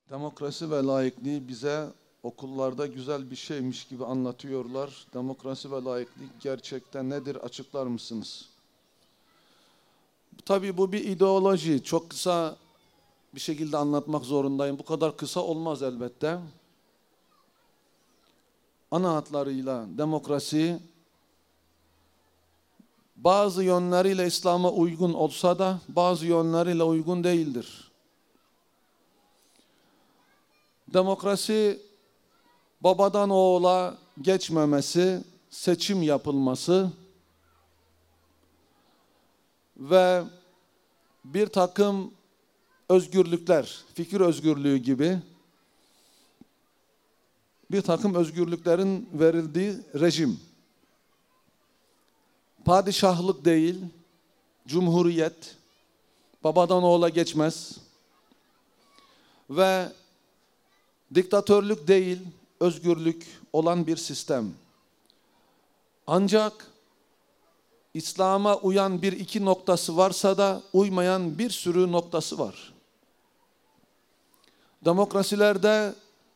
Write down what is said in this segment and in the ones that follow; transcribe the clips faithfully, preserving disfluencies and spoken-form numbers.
Demokrasi ve laikliği bize okullarda güzel bir şeymiş gibi anlatıyorlar. Demokrasi ve laiklik gerçekten nedir, açıklar mısınız? Tabii bu bir ideoloji. Çok kısa bir şekilde anlatmak zorundayım. Bu kadar kısa olmaz elbette. Ana hatlarıyla demokrasi bazı yönleriyle İslam'a uygun olsa da bazı yönleriyle uygun değildir. Demokrasi babadan oğula geçmemesi, seçim yapılması ve bir takım özgürlükler, fikir özgürlüğü gibi bir takım özgürlüklerin verildiği rejim. Padişahlık değil, cumhuriyet, babadan oğula geçmez ve diktatörlük değil, özgürlük olan bir sistem. Ancak İslam'a uyan bir iki noktası varsa da uymayan bir sürü noktası var. Demokrasilerde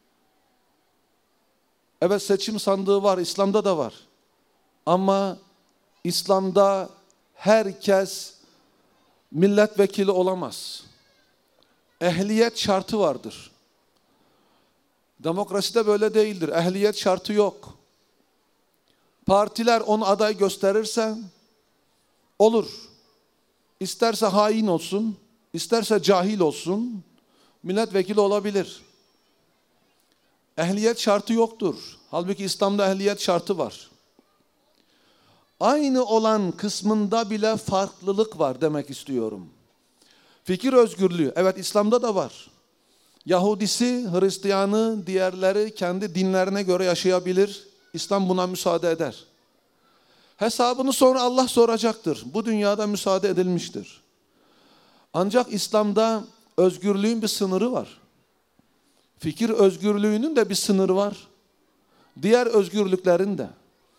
evet seçim sandığı var, İslam'da da var. Ama İslam'da herkes milletvekili olamaz. Ehliyet şartı vardır. Demokraside böyle değildir. Ehliyet şartı yok. Partiler onu aday gösterirse olur. İsterse hain olsun, isterse cahil olsun, milletvekili olabilir. Ehliyet şartı yoktur. Halbuki İslam'da ehliyet şartı var. Aynı olan kısmında bile farklılık var demek istiyorum. Fikir özgürlüğü, evet İslam'da da var. Yahudisi, Hristiyanı, diğerleri kendi dinlerine göre yaşayabilir. İslam buna müsaade eder. Hesabını sonra Allah soracaktır. Bu dünyada müsaade edilmiştir. Ancak İslam'da özgürlüğün bir sınırı var. Fikir özgürlüğünün de bir sınırı var. Diğer özgürlüklerin de.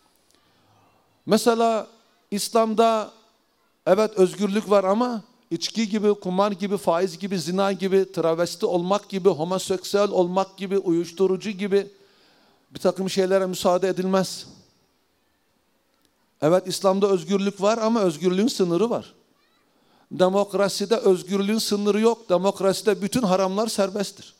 Mesela İslam'da evet özgürlük var ama içki gibi, kumar gibi, faiz gibi, zina gibi, travesti olmak gibi, homoseksüel olmak gibi, uyuşturucu gibi bir takım şeylere müsaade edilmez. Evet İslam'da özgürlük var ama özgürlüğün sınırı var. Demokraside özgürlüğün sınırı yok. Demokraside bütün haramlar serbesttir.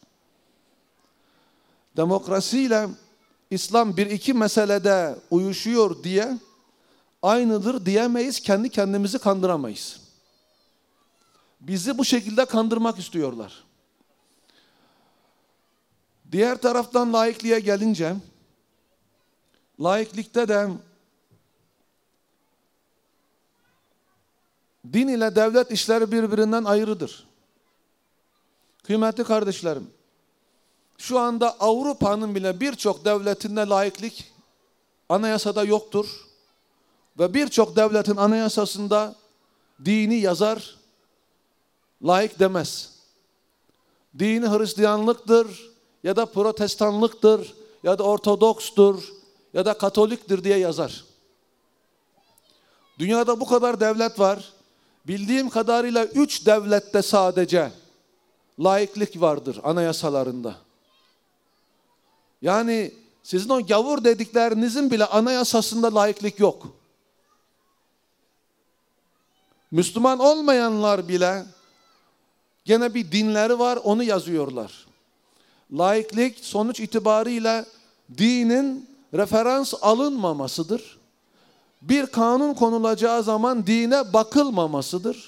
Demokrasiyle İslam bir iki meselede uyuşuyor diye aynıdır diyemeyiz, kendi kendimizi kandıramayız. Bizi bu şekilde kandırmak istiyorlar. Diğer taraftan laikliğe gelince, laiklikte de din ile devlet işleri birbirinden ayrıdır. Kıymetli kardeşlerim, şu anda Avrupa'nın bile birçok devletinde laiklik anayasada yoktur. Ve birçok devletin anayasasında dini yazar, laik demez. Dini Hristiyanlıktır ya da Protestanlıktır ya da Ortodokstur ya da Katoliktir diye yazar. Dünyada bu kadar devlet var. Bildiğim kadarıyla üç devlette sadece laiklik vardır anayasalarında. Yani sizin o gavur dediklerinizin bile anayasasında laiklik yok. Müslüman olmayanlar bile gene bir dinleri var, onu yazıyorlar. Laiklik sonuç itibariyle dinin referans alınmamasıdır. Bir kanun konulacağı zaman dine bakılmamasıdır.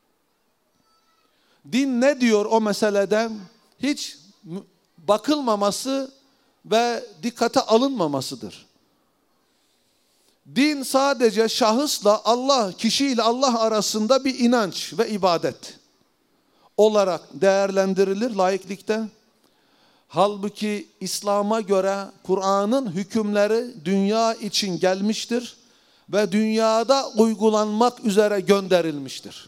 Din ne diyor o meselede? Hiç bakılmaması ve dikkate alınmamasıdır. Din sadece şahısla Allah, kişiyle Allah arasında bir inanç ve ibadet olarak değerlendirilir laiklikte. Halbuki İslam'a göre Kur'an'ın hükümleri dünya için gelmiştir ve dünyada uygulanmak üzere gönderilmiştir.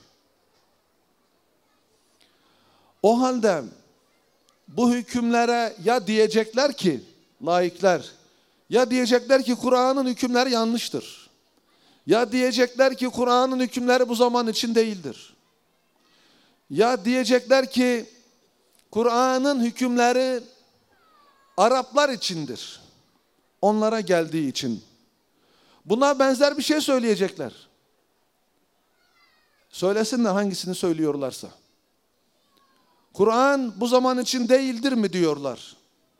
O halde bu hükümlere ya diyecekler ki laikler, ya diyecekler ki Kur'an'ın hükümleri yanlıştır. Ya diyecekler ki Kur'an'ın hükümleri bu zaman için değildir. Ya diyecekler ki Kur'an'ın hükümleri Araplar içindir. Onlara geldiği için. Buna benzer bir şey söyleyecekler. Söylesinler hangisini söylüyorlarsa. Kur'an bu zaman için değildir mi diyorlar.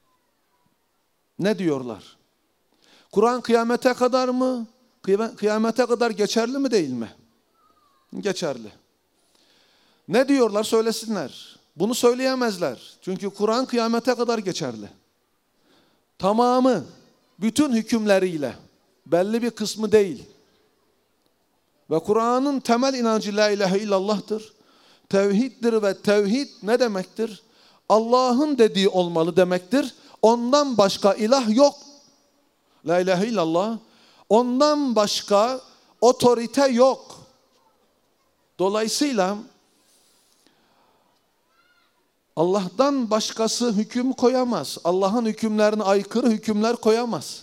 Ne diyorlar? Kur'an kıyamete kadar mı? Kıyamete kadar geçerli mi değil mi? Geçerli. Ne diyorlar söylesinler. Bunu söyleyemezler. Çünkü Kur'an kıyamete kadar geçerli. Tamamı, bütün hükümleriyle, belli bir kısmı değil. Ve Kur'an'ın temel inancı la ilahe illallah'tır. Tevhiddir ve tevhid ne demektir? Allah'ın dediği olmalı demektir. Ondan başka ilah yok. La ilahe illallah. Ondan başka otorite yok. Dolayısıyla Allah'tan başkası hüküm koyamaz. Allah'ın hükümlerine aykırı hükümler koyamaz.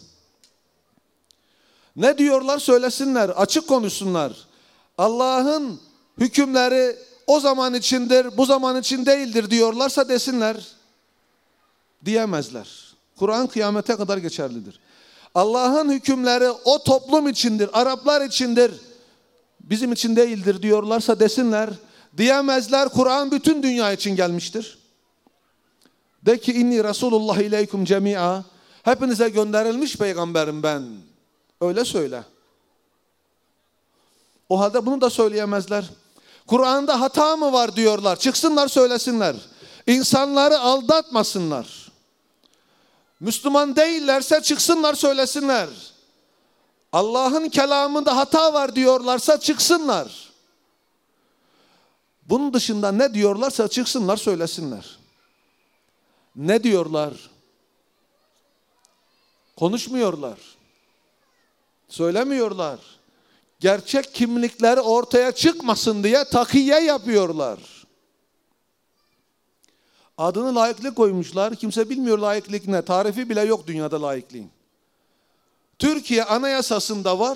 Ne diyorlar söylesinler, açık konuşsunlar. Allah'ın hükümleri o zaman içindir, bu zaman için değildir diyorlarsa desinler. Diyemezler. Kur'an kıyamete kadar geçerlidir. Allah'ın hükümleri o toplum içindir, Araplar içindir, bizim için değildir diyorlarsa desinler. Diyemezler. Kur'an bütün dünya için gelmiştir. De ki inni Resulullah ileykum cemi'a. Hepinize gönderilmiş peygamberim ben. Öyle söyle. O halde bunu da söyleyemezler. Kur'an'da hata mı var diyorlar. Çıksınlar söylesinler. İnsanları aldatmasınlar. Müslüman değillerse çıksınlar söylesinler. Allah'ın kelamında hata var diyorlarsa çıksınlar. Bunun dışında ne diyorlarsa çıksınlar söylesinler. Ne diyorlar? Konuşmuyorlar. Söylemiyorlar. Gerçek kimlikleri ortaya çıkmasın diye takiye yapıyorlar. Adını laiklik koymuşlar. Kimse bilmiyor laiklik ne. Tarifi bile yok dünyada laikliğin. Türkiye Anayasası'nda var.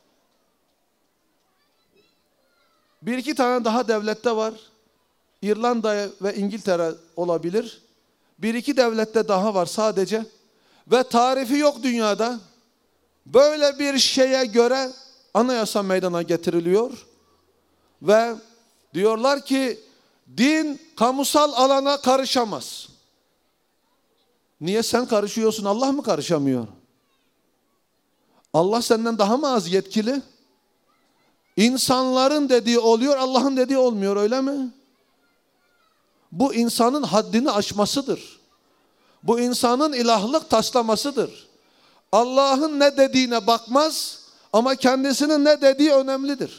Bir iki tane daha devlette var. İrlanda ve İngiltere olabilir. Bir iki devlette daha var sadece. Ve tarifi yok dünyada. Böyle bir şeye göre anayasa meydana getiriliyor. Ve diyorlar ki din kamusal alana karışamaz. Niye sen karışıyorsun? Allah mı karışamıyor? Allah senden daha mı az yetkili? İnsanların dediği oluyor, Allah'ın dediği olmuyor, öyle mi? Bu insanın haddini aşmasıdır. Bu insanın ilahlık taslamasıdır. Allah'ın ne dediğine bakmaz ama kendisinin ne dediği önemlidir.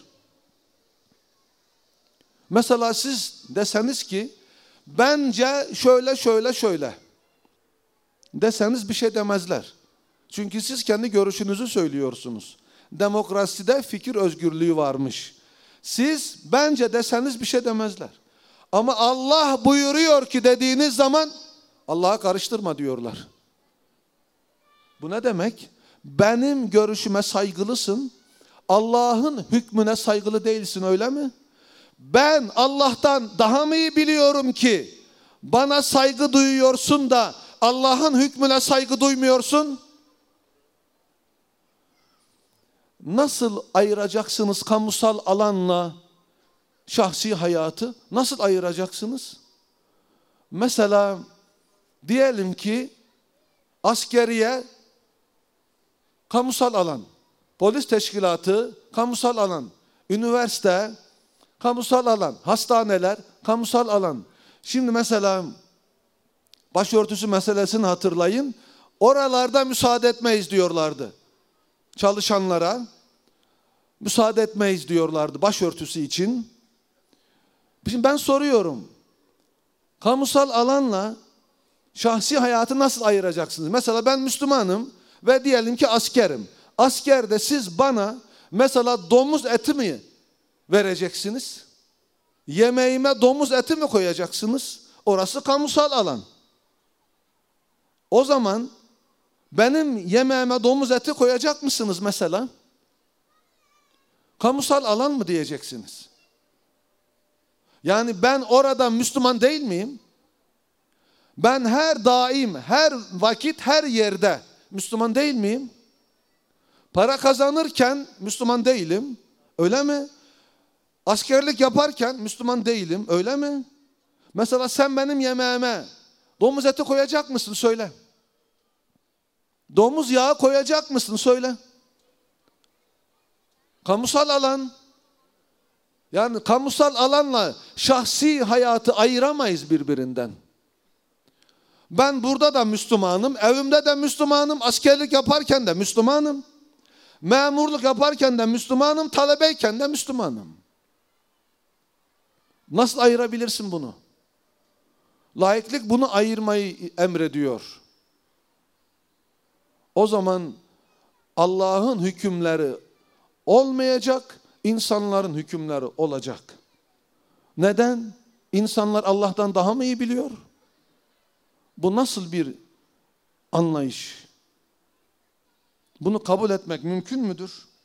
Mesela siz deseniz ki bence şöyle şöyle şöyle deseniz bir şey demezler. Çünkü siz kendi görüşünüzü söylüyorsunuz. Demokraside fikir özgürlüğü varmış. Siz bence deseniz bir şey demezler. Ama Allah buyuruyor ki dediğiniz zaman Allah'a karıştırma diyorlar. Bu ne demek? Benim görüşüme saygılısın. Allah'ın hükmüne saygılı değilsin, öyle mi? Ben Allah'tan daha mı iyi biliyorum ki bana saygı duyuyorsun da Allah'ın hükmüne saygı duymuyorsun? Nasıl ayıracaksınız kamusal alanla şahsi hayatı? Nasıl ayıracaksınız? Mesela diyelim ki askeriye kamusal alan, polis teşkilatı kamusal alan, üniversite kamusal alan, hastaneler kamusal alan. Şimdi mesela başörtüsü meselesini hatırlayın. Oralarda müsaade etmeyiz diyorlardı. Çalışanlara müsaade etmeyiz diyorlardı başörtüsü için. Şimdi ben soruyorum. Kamusal alanla şahsi hayatı nasıl ayıracaksınız? Mesela ben Müslümanım ve diyelim ki askerim. Askerde siz bana mesela domuz eti mi vereceksiniz? Yemeğime domuz eti mi koyacaksınız? Orası kamusal alan. O zaman benim yemeğime domuz eti koyacak mısınız mesela? Kamusal alan mı diyeceksiniz? Yani ben orada Müslüman değil miyim? Ben her daim, her vakit, her yerde Müslüman değil miyim? Para kazanırken Müslüman değilim. Öyle mi? Askerlik yaparken Müslüman değilim. Öyle mi? Mesela sen benim yemeğime domuz eti koyacak mısın? Söyle. Domuz yağı koyacak mısın? Söyle. Kamusal alan. Yani kamusal alanla şahsi hayatı ayıramayız birbirinden. Ben burada da Müslümanım, evimde de Müslümanım, askerlik yaparken de Müslümanım. Memurluk yaparken de Müslümanım, talebeyken de Müslümanım. Nasıl ayırabilirsin bunu? Laiklik bunu ayırmayı emrediyor. O zaman Allah'ın hükümleri olmayacak, insanların hükümleri olacak. Neden? İnsanlar Allah'tan daha mı iyi biliyor? Bu nasıl bir anlayış? Bunu kabul etmek mümkün müdür?